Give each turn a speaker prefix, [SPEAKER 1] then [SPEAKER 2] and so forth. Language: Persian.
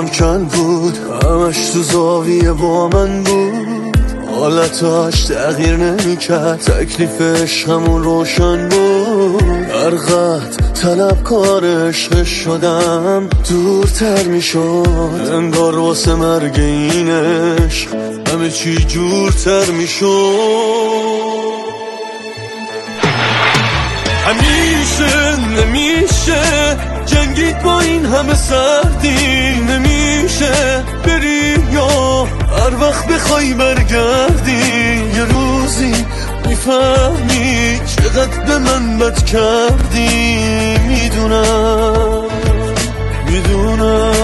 [SPEAKER 1] کن بود، همش تو زاویه با من بود، حالتاش تغییر نمیکرد، تکلیفش همون روشن بود. هرقدر طلبکار عشق شدم دورتر میشد، انگار واسه مرگ این عشق همه چی جورتر میشد. همیشه نمیشه جنگید با این همه سردی، نمیشه بری یا هر وقت بخوای برگردی، یه روزی میفهمی چقدر به من بد کردی. میدونم